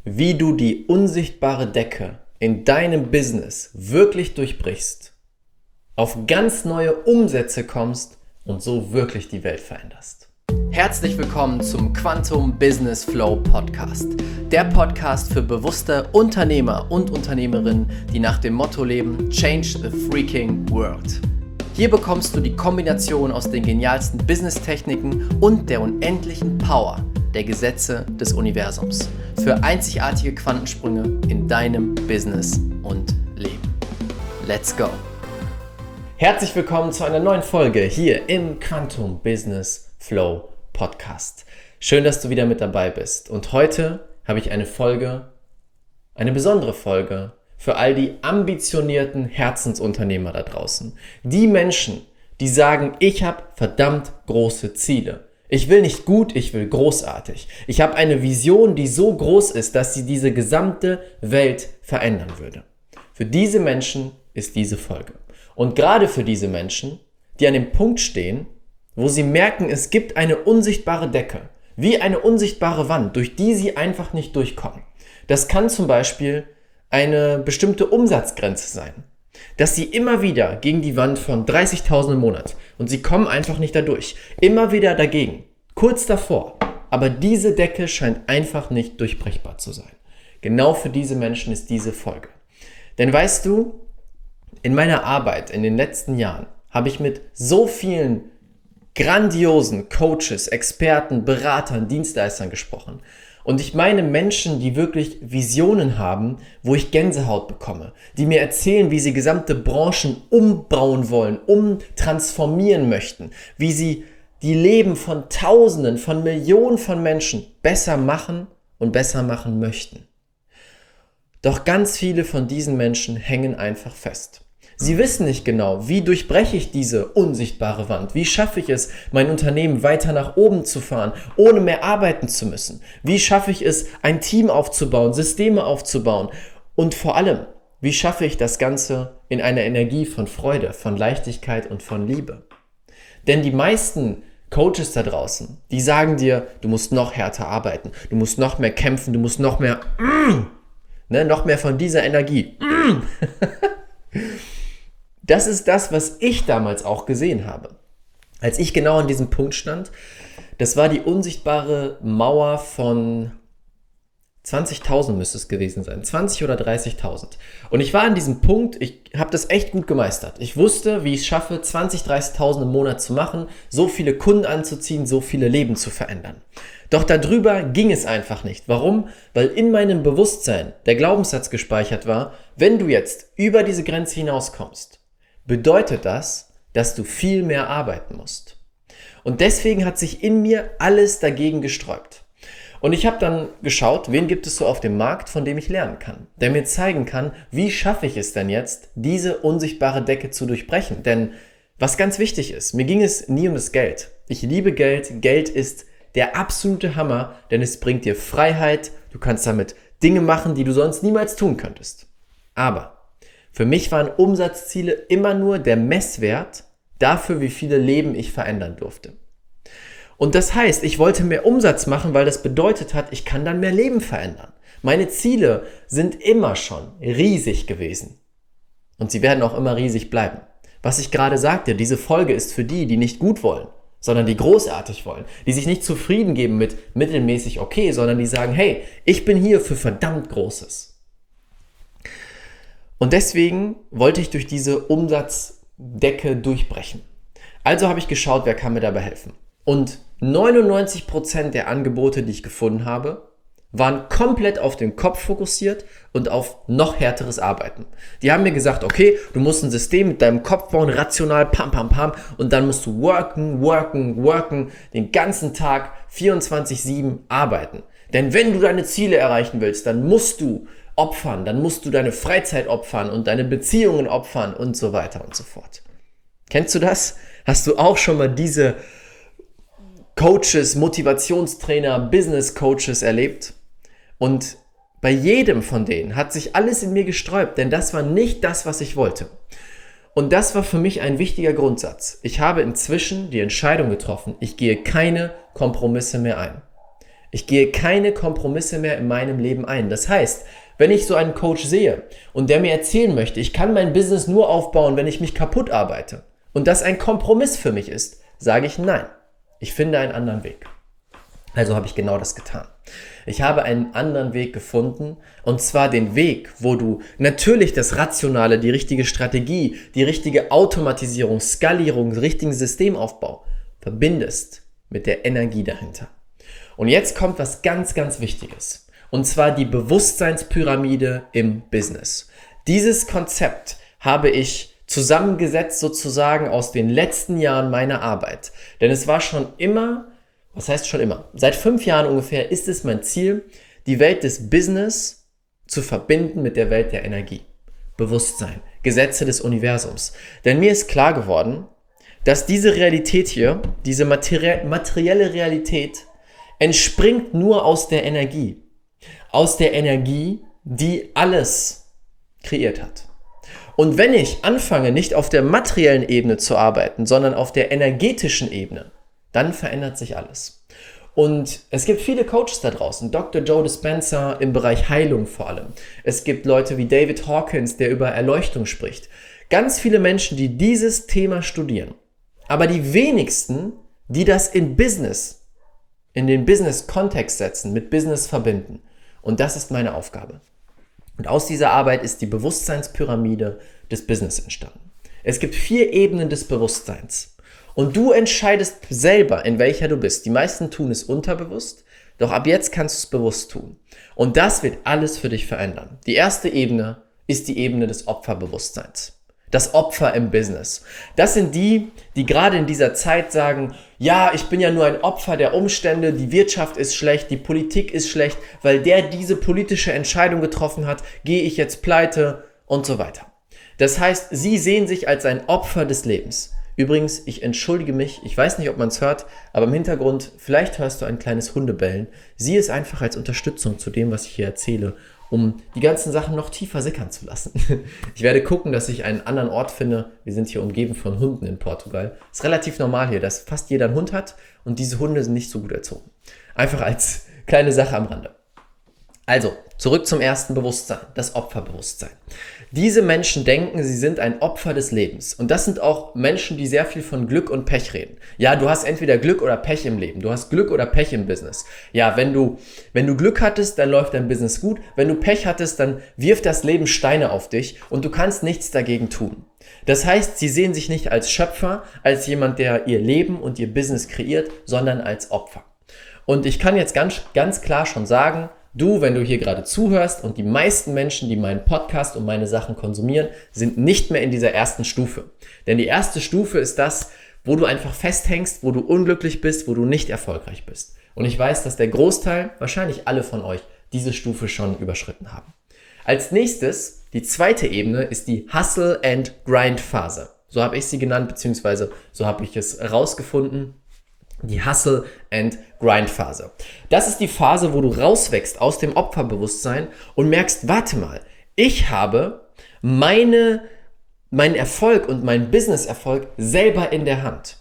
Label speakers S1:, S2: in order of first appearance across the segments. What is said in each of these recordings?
S1: wie du die unsichtbare Decke in deinem Business wirklich durchbrichst, auf ganz neue Umsätze kommst und so wirklich die Welt veränderst. Herzlich willkommen zum Quantum Business Flow Podcast. Der Podcast für bewusste Unternehmer und Unternehmerinnen, die nach dem Motto leben: Change the freaking world. Hier bekommst du die Kombination aus den genialsten Business-Techniken und der unendlichen Power der Gesetze des Universums für einzigartige Quantensprünge in deinem Business und Leben. Let's go! Herzlich willkommen zu einer neuen Folge hier im Quantum Business Flow Podcast. Schön, dass du wieder mit dabei bist. Und heute habe ich eine besondere Folge für all die ambitionierten Herzensunternehmer da draußen. Die Menschen, die sagen, ich habe verdammt große Ziele. Ich will nicht gut, ich will großartig. Ich habe eine Vision, die so groß ist, dass sie diese gesamte Welt verändern würde. Für diese Menschen ist diese Folge. Und gerade für diese Menschen, die an dem Punkt stehen, wo sie merken, es gibt eine unsichtbare Decke, wie eine unsichtbare Wand, durch die sie einfach nicht durchkommen. Das kann zum Beispiel eine bestimmte Umsatzgrenze sein, dass sie immer wieder gegen die Wand von 30.000 im Monat und sie kommen einfach nicht da durch. Immer wieder dagegen, kurz davor, aber diese Decke scheint einfach nicht durchbrechbar zu sein. Genau für diese Menschen ist diese Folge. Denn weißt du, in meiner Arbeit in den letzten Jahren habe ich mit so vielen grandiosen Coaches, Experten, Beratern, Dienstleistern gesprochen. Und ich meine Menschen, die wirklich Visionen haben, wo ich Gänsehaut bekomme, die mir erzählen, wie sie gesamte Branchen umbauen wollen, umtransformieren möchten, wie sie die Leben von Tausenden, von Millionen von Menschen besser machen und besser machen möchten. Doch ganz viele von diesen Menschen hängen einfach fest. Sie wissen nicht genau, wie durchbreche ich diese unsichtbare Wand? Wie schaffe ich es, mein Unternehmen weiter nach oben zu fahren, ohne mehr arbeiten zu müssen? Wie schaffe ich es, ein Team aufzubauen, Systeme aufzubauen? Und vor allem, wie schaffe ich das Ganze in einer Energie von Freude, von Leichtigkeit und von Liebe? Denn die meisten Coaches da draußen, die sagen dir, du musst noch härter arbeiten, du musst noch mehr kämpfen, du musst noch mehr, noch mehr von dieser Energie. Das ist das, was ich damals auch gesehen habe. Als ich genau an diesem Punkt stand, das war die unsichtbare Mauer von 20.000 müsste es gewesen sein, 20 oder 30.000. Und ich war an diesem Punkt, ich habe das echt gut gemeistert. Ich wusste, wie ich es schaffe, 20, 30.000 im Monat zu machen, so viele Kunden anzuziehen, so viele Leben zu verändern. Doch darüber ging es einfach nicht. Warum? Weil in meinem Bewusstsein der Glaubenssatz gespeichert war, wenn du jetzt über diese Grenze hinauskommst, bedeutet das, dass du viel mehr arbeiten musst. Und deswegen hat sich in mir alles dagegen gesträubt. Und ich habe dann geschaut, wen gibt es so auf dem Markt, von dem ich lernen kann, der mir zeigen kann, wie schaffe ich es denn jetzt, diese unsichtbare Decke zu durchbrechen. Denn was ganz wichtig ist, mir ging es nie um das Geld. Ich liebe Geld. Geld ist der absolute Hammer, denn es bringt dir Freiheit. Du kannst damit Dinge machen, die du sonst niemals tun könntest. Aber für mich waren Umsatzziele immer nur der Messwert dafür, wie viele Leben ich verändern durfte. Und das heißt, ich wollte mehr Umsatz machen, weil das bedeutet hat, ich kann dann mehr Leben verändern. Meine Ziele sind immer schon riesig gewesen. Und sie werden auch immer riesig bleiben. Was ich gerade sagte, diese Folge ist für die, die nicht gut wollen, sondern die großartig wollen, die sich nicht zufrieden geben mit mittelmäßig okay, sondern die sagen, hey, ich bin hier für verdammt Großes. Und deswegen wollte ich durch diese Umsatzdecke durchbrechen. Also habe ich geschaut, wer kann mir dabei helfen. Und 99% der Angebote, die ich gefunden habe, waren komplett auf den Kopf fokussiert und auf noch härteres Arbeiten. Die haben mir gesagt, okay, du musst ein System mit deinem Kopf bauen, rational, pam, pam, pam, und dann musst du worken, den ganzen Tag 24/7 arbeiten. Denn wenn du deine Ziele erreichen willst, dann musst du opfern, dann musst du deine Freizeit opfern und deine Beziehungen opfern und so weiter und so fort. Kennst du das? Hast du auch schon mal diese Coaches, Motivationstrainer, Business Coaches erlebt? Und bei jedem von denen hat sich alles in mir gesträubt, denn das war nicht das, was ich wollte. Und das war für mich ein wichtiger Grundsatz. Ich habe inzwischen die Entscheidung getroffen, ich gehe keine Kompromisse mehr ein. Ich gehe keine Kompromisse mehr in meinem Leben ein. Das heißt, wenn ich so einen Coach sehe und der mir erzählen möchte, ich kann mein Business nur aufbauen, wenn ich mich kaputt arbeite und das ein Kompromiss für mich ist, sage ich nein. Ich finde einen anderen Weg. Also habe ich genau das getan. Ich habe einen anderen Weg gefunden, und zwar den Weg, wo du natürlich das Rationale, die richtige Strategie, die richtige Automatisierung, Skalierung, den richtigen Systemaufbau verbindest mit der Energie dahinter. Und jetzt kommt was ganz, ganz Wichtiges, und zwar die Bewusstseinspyramide im Business. Dieses Konzept habe ich zusammengesetzt sozusagen aus den letzten Jahren meiner Arbeit, denn es war schon immer, was heißt schon immer? Seit 5 Jahren ungefähr ist es mein Ziel, die Welt des Business zu verbinden mit der Welt der Energie. Bewusstsein, Gesetze des Universums. Denn mir ist klar geworden, dass diese Realität hier, diese materielle Realität, entspringt nur aus der Energie. Aus der Energie, die alles kreiert hat. Und wenn ich anfange, nicht auf der materiellen Ebene zu arbeiten, sondern auf der energetischen Ebene, dann verändert sich alles. Und es gibt viele Coaches da draußen, Dr. Joe Dispenza im Bereich Heilung vor allem. Es gibt Leute wie David Hawkins, der über Erleuchtung spricht. Ganz viele Menschen, die dieses Thema studieren. Aber die wenigsten, die das in den Business-Kontext setzen, mit Business verbinden. Und das ist meine Aufgabe. Und aus dieser Arbeit ist die Bewusstseinspyramide des Business entstanden. Es gibt 4 Ebenen des Bewusstseins. Und du entscheidest selber, in welcher du bist. Die meisten tun es unterbewusst, doch ab jetzt kannst du es bewusst tun. Und das wird alles für dich verändern. Die erste Ebene ist die Ebene des Opferbewusstseins. Das Opfer im Business. Das sind die gerade in dieser Zeit sagen, ja, ich bin ja nur ein Opfer der Umstände, die Wirtschaft ist schlecht, die Politik ist schlecht, weil der diese politische Entscheidung getroffen hat, gehe ich jetzt pleite und so weiter. Das heißt, sie sehen sich als ein Opfer des Lebens. Übrigens, ich entschuldige mich, ich weiß nicht, ob man es hört, aber im Hintergrund, vielleicht hörst du ein kleines Hundebellen. Sieh es einfach als Unterstützung zu dem, was ich hier erzähle, um die ganzen Sachen noch tiefer sickern zu lassen. Ich werde gucken, dass ich einen anderen Ort finde. Wir sind hier umgeben von Hunden in Portugal. Ist relativ normal hier, dass fast jeder einen Hund hat und diese Hunde sind nicht so gut erzogen. Einfach als kleine Sache am Rande. Also, zurück zum ersten Bewusstsein, das Opferbewusstsein. Diese Menschen denken, sie sind ein Opfer des Lebens. Und das sind auch Menschen, die sehr viel von Glück und Pech reden. Ja, du hast entweder Glück oder Pech im Leben. Du hast Glück oder Pech im Business. Ja, wenn du Glück hattest, dann läuft dein Business gut. Wenn du Pech hattest, dann wirft das Leben Steine auf dich und du kannst nichts dagegen tun. Das heißt, sie sehen sich nicht als Schöpfer, als jemand, der ihr Leben und ihr Business kreiert, sondern als Opfer. Und ich kann jetzt ganz klar schon sagen, du, wenn du hier gerade zuhörst, und die meisten Menschen, die meinen Podcast und meine Sachen konsumieren, sind nicht mehr in dieser ersten Stufe. Denn die erste Stufe ist das, wo du einfach festhängst, wo du unglücklich bist, wo du nicht erfolgreich bist. Und ich weiß, dass der Großteil, wahrscheinlich alle von euch, diese Stufe schon überschritten haben. Als nächstes, die zweite Ebene, ist die Hustle and Grind Phase. So habe ich sie genannt, beziehungsweise so habe ich es herausgefunden. Die Hustle and Grind Phase. Das ist die Phase, wo du rauswächst aus dem Opferbewusstsein und merkst, warte mal, ich habe meinen Erfolg und meinen Business-Erfolg selber in der Hand.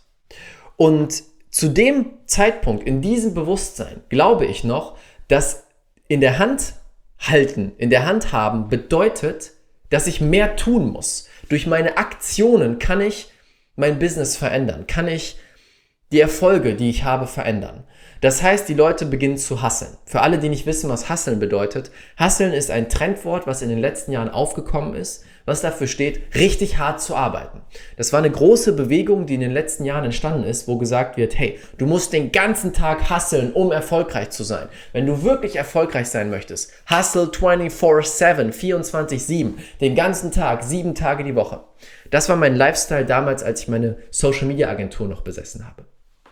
S1: Und zu dem Zeitpunkt, in diesem Bewusstsein, glaube ich noch, dass in der Hand halten, in der Hand haben bedeutet, dass ich mehr tun muss. Durch meine Aktionen kann ich mein Business verändern, kann ich die Erfolge, die ich habe, verändern. Das heißt, die Leute beginnen zu hustlen. Für alle, die nicht wissen, was hustlen bedeutet, hustlen ist ein Trendwort, was in den letzten Jahren aufgekommen ist, was dafür steht, richtig hart zu arbeiten. Das war eine große Bewegung, die in den letzten Jahren entstanden ist, wo gesagt wird, hey, du musst den ganzen Tag hustlen, um erfolgreich zu sein. Wenn du wirklich erfolgreich sein möchtest, hustle 24/7, 24/7, den ganzen Tag, 7 Tage die Woche. Das war mein Lifestyle damals, als ich meine Social-Media-Agentur noch besessen habe.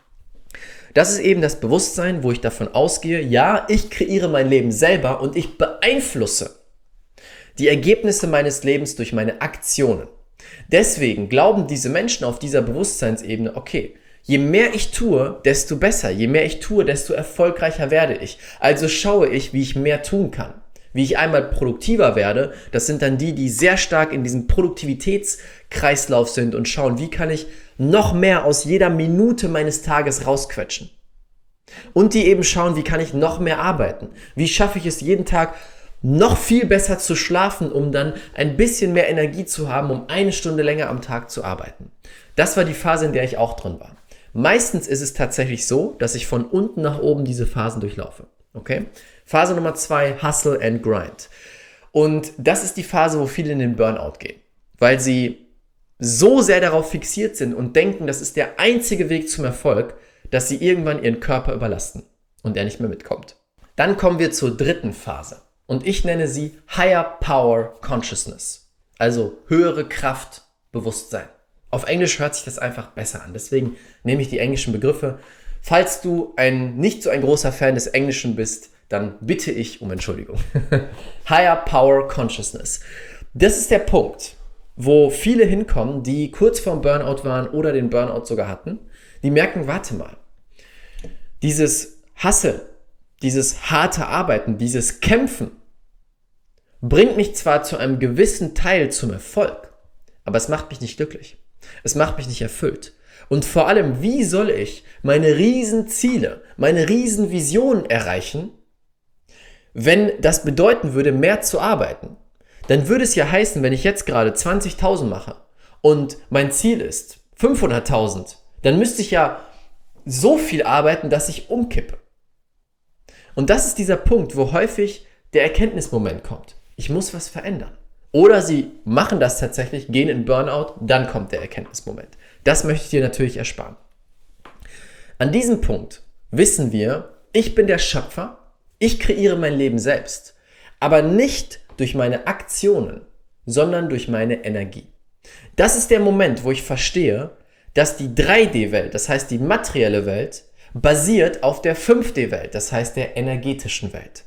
S1: Das ist eben das Bewusstsein, wo ich davon ausgehe, ja, ich kreiere mein Leben selber und ich beeinflusse die Ergebnisse meines Lebens durch meine Aktionen. Deswegen glauben diese Menschen auf dieser Bewusstseinsebene, okay, je mehr ich tue, desto besser, je mehr ich tue, desto erfolgreicher werde ich. Also schaue ich, wie ich mehr tun kann. Wie ich einmal produktiver werde, das sind dann die sehr stark in diesem Produktivitätskreislauf sind und schauen, wie kann ich noch mehr aus jeder Minute meines Tages rausquetschen. Und die eben schauen, wie kann ich noch mehr arbeiten? Wie schaffe ich es jeden Tag noch viel besser zu schlafen, um dann ein bisschen mehr Energie zu haben, um 1 Stunde länger am Tag zu arbeiten? Das war die Phase, in der ich auch drin war. Meistens ist es tatsächlich so, dass ich von unten nach oben diese Phasen durchlaufe. Okay? Phase Nummer 2, Hustle and Grind. Und das ist die Phase, wo viele in den Burnout gehen, weil sie so sehr darauf fixiert sind und denken, das ist der einzige Weg zum Erfolg, dass sie irgendwann ihren Körper überlasten und er nicht mehr mitkommt. Dann kommen wir zur dritten Phase und ich nenne sie Higher Power Consciousness, also höhere Kraft, Bewusstsein. Auf Englisch hört sich das einfach besser an, deswegen nehme ich die englischen Begriffe. Falls du nicht so ein großer Fan des Englischen bist, dann bitte ich um Entschuldigung. Higher Power Consciousness. Das ist der Punkt, wo viele hinkommen, die kurz vorm Burnout waren oder den Burnout sogar hatten, die merken, warte mal, dieses Hustle, dieses harte Arbeiten, dieses Kämpfen bringt mich zwar zu einem gewissen Teil zum Erfolg, aber es macht mich nicht glücklich. Es macht mich nicht erfüllt. Und vor allem, wie soll ich meine Riesenziele, meine Riesenvisionen erreichen, wenn das bedeuten würde, mehr zu arbeiten? Dann würde es ja heißen, wenn ich jetzt gerade 20.000 mache und mein Ziel ist 500.000, dann müsste ich ja so viel arbeiten, dass ich umkippe. Und das ist dieser Punkt, wo häufig der Erkenntnismoment kommt. Ich muss was verändern. Oder sie machen das tatsächlich, gehen in Burnout, dann kommt der Erkenntnismoment. Das möchte ich dir natürlich ersparen. An diesem Punkt wissen wir, ich bin der Schöpfer, ich kreiere mein Leben selbst, aber nicht durch meine Aktionen, sondern durch meine Energie. Das ist der Moment, wo ich verstehe, dass die 3D-Welt, das heißt die materielle Welt, basiert auf der 5D-Welt, das heißt der energetischen Welt.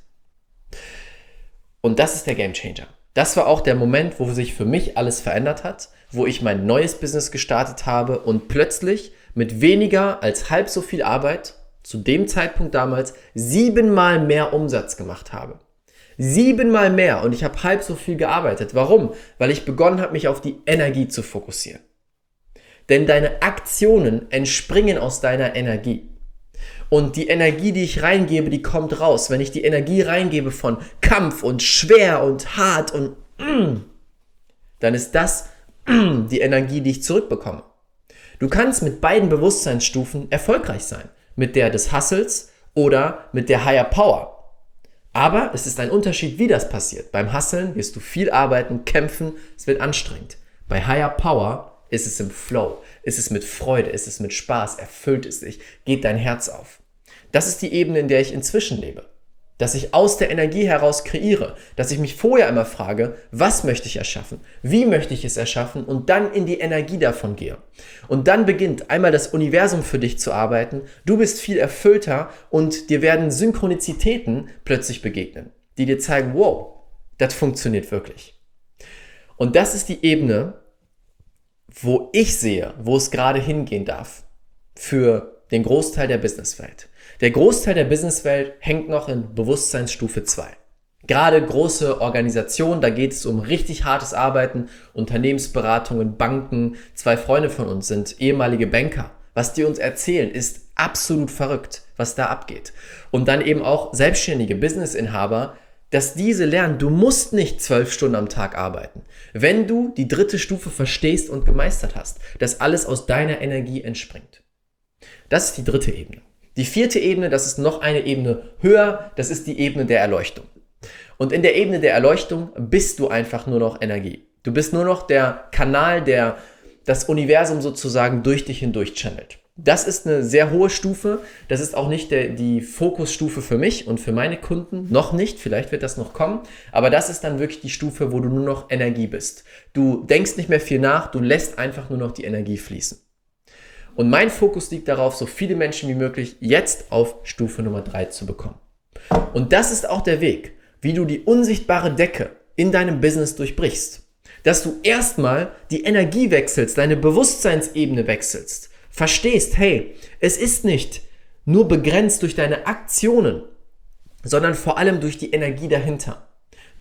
S1: Und das ist der Gamechanger. Das war auch der Moment, wo sich für mich alles verändert hat, wo ich mein neues Business gestartet habe und plötzlich mit weniger als halb so viel Arbeit, zu dem Zeitpunkt damals, 7-mal mehr Umsatz gemacht habe. 7-mal mehr und ich habe halb so viel gearbeitet. Warum? Weil ich begonnen habe, mich auf die Energie zu fokussieren. Denn deine Aktionen entspringen aus deiner Energie. Und die Energie, die ich reingebe, die kommt raus. Wenn ich die Energie reingebe von Kampf und schwer und hart und dann ist das die Energie, die ich zurückbekomme. Du kannst mit beiden Bewusstseinsstufen erfolgreich sein. Mit der des Hustles oder mit der Higher Power. Aber es ist ein Unterschied, wie das passiert. Beim Hustlen wirst du viel arbeiten, kämpfen, es wird anstrengend. Bei Higher Power ist es im Flow, ist es mit Freude, ist es mit Spaß, erfüllt es dich, geht dein Herz auf. Das ist die Ebene, in der ich inzwischen lebe. Dass ich aus der Energie heraus kreiere, dass ich mich vorher immer frage, was möchte ich erschaffen, wie möchte ich es erschaffen und dann in die Energie davon gehe. Und dann beginnt einmal das Universum für dich zu arbeiten, du bist viel erfüllter und dir werden Synchronizitäten plötzlich begegnen, die dir zeigen, wow, das funktioniert wirklich. Und das ist die Ebene, wo ich sehe, wo es gerade hingehen darf für den Großteil der Businesswelt. Der Großteil der Businesswelt hängt noch in Bewusstseinsstufe 2. Gerade große Organisationen, da geht es um richtig hartes Arbeiten, Unternehmensberatungen, Banken. 2 Freunde von uns sind ehemalige Banker. Was die uns erzählen, ist absolut verrückt, was da abgeht. Und dann eben auch selbstständige Businessinhaber, dass diese lernen, du musst nicht 12 Stunden am Tag arbeiten. Wenn du die 3. Stufe verstehst und gemeistert hast, dass alles aus deiner Energie entspringt. Das ist die 3. Ebene. Die 4. Ebene, das ist noch eine Ebene höher, das ist die Ebene der Erleuchtung. Und in der Ebene der Erleuchtung bist du einfach nur noch Energie. Du bist nur noch der Kanal, der das Universum sozusagen durch dich hindurch channelt. Das ist eine sehr hohe Stufe, das ist auch nicht die Fokusstufe für mich und für meine Kunden, noch nicht, vielleicht wird das noch kommen, aber das ist dann wirklich die Stufe, wo du nur noch Energie bist. Du denkst nicht mehr viel nach, du lässt einfach nur noch die Energie fließen. Und mein Fokus liegt darauf, so viele Menschen wie möglich jetzt auf Stufe Nummer 3 zu bekommen. Und das ist auch der Weg, wie du die unsichtbare Decke in deinem Business durchbrichst. Dass du erstmal die Energie wechselst, deine Bewusstseinsebene wechselst. Verstehst, hey, es ist nicht nur begrenzt durch deine Aktionen, sondern vor allem durch die Energie dahinter.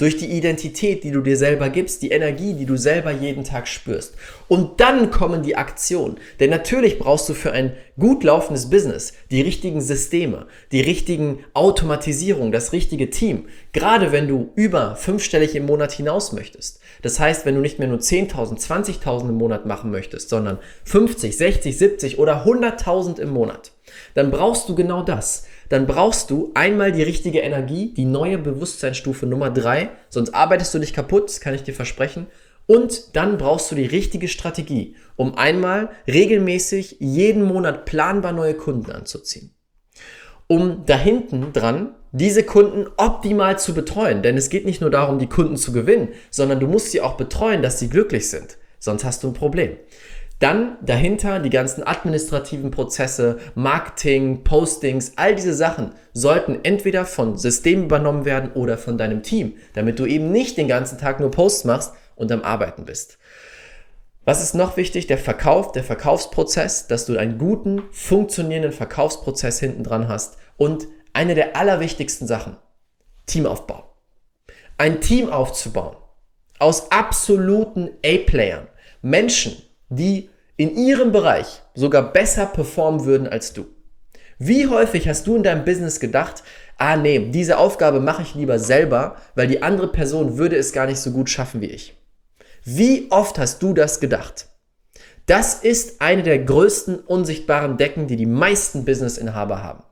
S1: durch die Identität, die du dir selber gibst, die Energie, die du selber jeden Tag spürst. Und dann kommen die Aktionen. Denn natürlich brauchst du für ein gut laufendes Business die richtigen Systeme, die richtigen Automatisierungen, das richtige Team. Gerade wenn du über 5-stellig im Monat hinaus möchtest. Das heißt, wenn du nicht mehr nur 10.000, 20.000 im Monat machen möchtest, sondern 50, 60, 70 oder 100.000 im Monat, dann brauchst du genau das. Dann brauchst du einmal die richtige Energie, die neue Bewusstseinsstufe Nummer 3, sonst arbeitest du dich kaputt, das kann ich dir versprechen. Und dann brauchst du die richtige Strategie, um einmal regelmäßig jeden Monat planbar neue Kunden anzuziehen. Um da hinten dran diese Kunden optimal zu betreuen. Denn es geht nicht nur darum, die Kunden zu gewinnen, sondern du musst sie auch betreuen, dass sie glücklich sind. Sonst hast du ein Problem. Dann dahinter die ganzen administrativen Prozesse, Marketing, Postings, all diese Sachen sollten entweder von Systemen übernommen werden oder von deinem Team, damit du eben nicht den ganzen Tag nur Posts machst und am Arbeiten bist. Was ist noch wichtig? Der Verkaufsprozess, dass du einen guten, funktionierenden Verkaufsprozess hinten dran hast. Und eine der allerwichtigsten Sachen, Teamaufbau. Ein Team aufzubauen aus absoluten A-Playern, Menschen, die in ihrem Bereich sogar besser performen würden als du. Wie häufig hast du in deinem Business gedacht, diese Aufgabe mache ich lieber selber, weil die andere Person würde es gar nicht so gut schaffen wie ich. Wie oft hast du das gedacht? Das ist eine der größten unsichtbaren Decken, die die meisten Businessinhaber haben.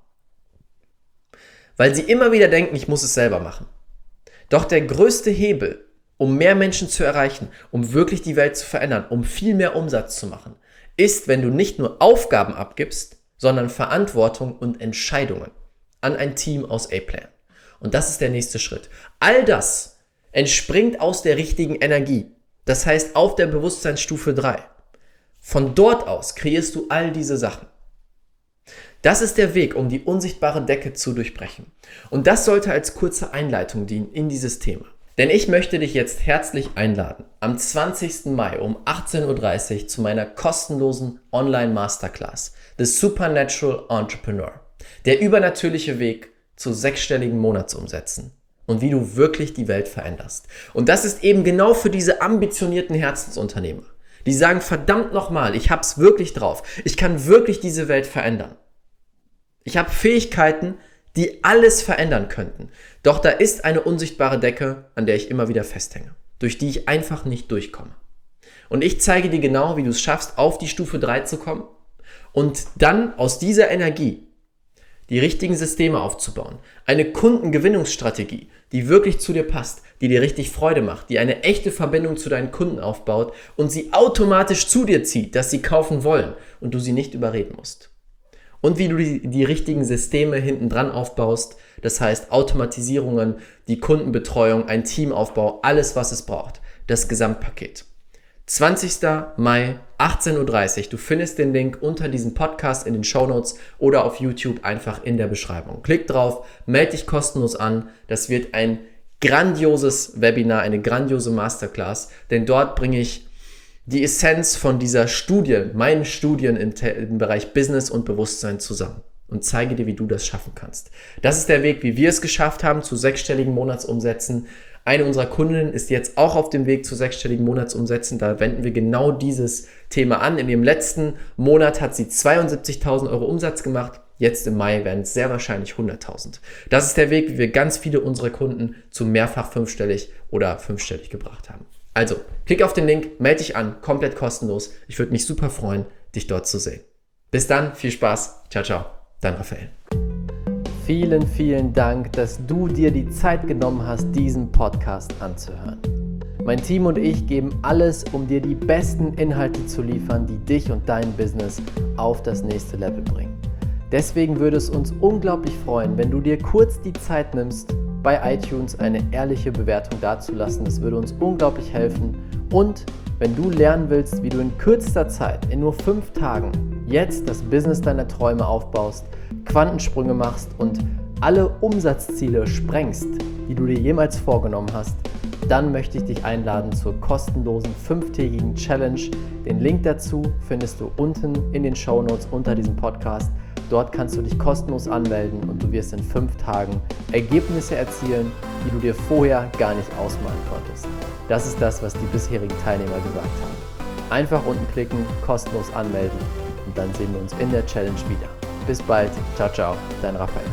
S1: Weil sie immer wieder denken, ich muss es selber machen. Doch der größte Hebel, um mehr Menschen zu erreichen, um wirklich die Welt zu verändern, um viel mehr Umsatz zu machen, ist, wenn du nicht nur Aufgaben abgibst, sondern Verantwortung und Entscheidungen an ein Team aus A-Playern. Und das ist der nächste Schritt. All das entspringt aus der richtigen Energie. Das heißt, auf der Bewusstseinsstufe 3. Von dort aus kreierst du all diese Sachen. Das ist der Weg, um die unsichtbare Decke zu durchbrechen. Und das sollte als kurze Einleitung dienen in dieses Thema. Denn ich möchte dich jetzt herzlich einladen, am 20. Mai um 18.30 Uhr zu meiner kostenlosen Online-Masterclass, The Supernatural Entrepreneur. Der übernatürliche Weg zu 6-stelligen Monatsumsätzen und wie du wirklich die Welt veränderst. Und das ist eben genau für diese ambitionierten Herzensunternehmer, die sagen, verdammt nochmal, ich hab's wirklich drauf. Ich kann wirklich diese Welt verändern. Ich habe Fähigkeiten, die alles verändern könnten. Doch da ist eine unsichtbare Decke, an der ich immer wieder festhänge, durch die ich einfach nicht durchkomme. Und ich zeige dir genau, wie du es schaffst, auf die Stufe 3 zu kommen und dann aus dieser Energie die richtigen Systeme aufzubauen. Eine Kundengewinnungsstrategie, die wirklich zu dir passt, die dir richtig Freude macht, die eine echte Verbindung zu deinen Kunden aufbaut und sie automatisch zu dir zieht, dass sie kaufen wollen und du sie nicht überreden musst. Und wie du die richtigen Systeme hinten dran aufbaust, das heißt Automatisierungen, die Kundenbetreuung, ein Teamaufbau, alles was es braucht, das Gesamtpaket. 20. Mai, 18.30 Uhr, du findest den Link unter diesem Podcast in den Shownotes oder auf YouTube einfach in der Beschreibung. Klick drauf, melde dich kostenlos an, das wird ein grandioses Webinar, eine grandiose Masterclass, denn dort bringe ich die Essenz von dieser Studie, meinen Studien im Bereich Business und Bewusstsein zusammen und zeige dir, wie du das schaffen kannst. Das ist der Weg, wie wir es geschafft haben, zu 6-stelligen Monatsumsätzen. Eine unserer Kundinnen ist jetzt auch auf dem Weg zu 6-stelligen Monatsumsätzen. Da wenden wir genau dieses Thema an. In dem letzten Monat hat sie 72.000 Euro Umsatz gemacht. Jetzt im Mai werden es sehr wahrscheinlich 100.000. Das ist der Weg, wie wir ganz viele unserer Kunden zu mehrfach 5-stellig oder 5-stellig gebracht haben. Also, klick auf den Link, melde dich an, komplett kostenlos. Ich würde mich super freuen, dich dort zu sehen. Bis dann, viel Spaß. Ciao, ciao. Dein Raphael. Vielen, vielen Dank, dass du dir die Zeit genommen hast, diesen Podcast anzuhören. Mein Team und ich geben alles, um dir die besten Inhalte zu liefern, die dich und dein Business auf das nächste Level bringen. Deswegen würde es uns unglaublich freuen, wenn du dir kurz die Zeit nimmst, bei iTunes eine ehrliche Bewertung dazulassen. Das würde uns unglaublich helfen. Und wenn du lernen willst, wie du in kürzester Zeit, in nur 5 Tagen, jetzt das Business deiner Träume aufbaust, Quantensprünge machst und alle Umsatzziele sprengst, die du dir jemals vorgenommen hast, dann möchte ich dich einladen zur kostenlosen 5-tägigen Challenge. Den Link dazu findest du unten in den Shownotes unter diesem Podcast. Dort kannst du dich kostenlos anmelden und du wirst in 5 Tagen Ergebnisse erzielen die du dir vorher gar nicht ausmalen konntest. Das ist das, was die bisherigen Teilnehmer gesagt haben. Einfach unten klicken, kostenlos anmelden und dann sehen wir uns in der Challenge wieder. Bis bald, ciao, ciao, dein Raphael.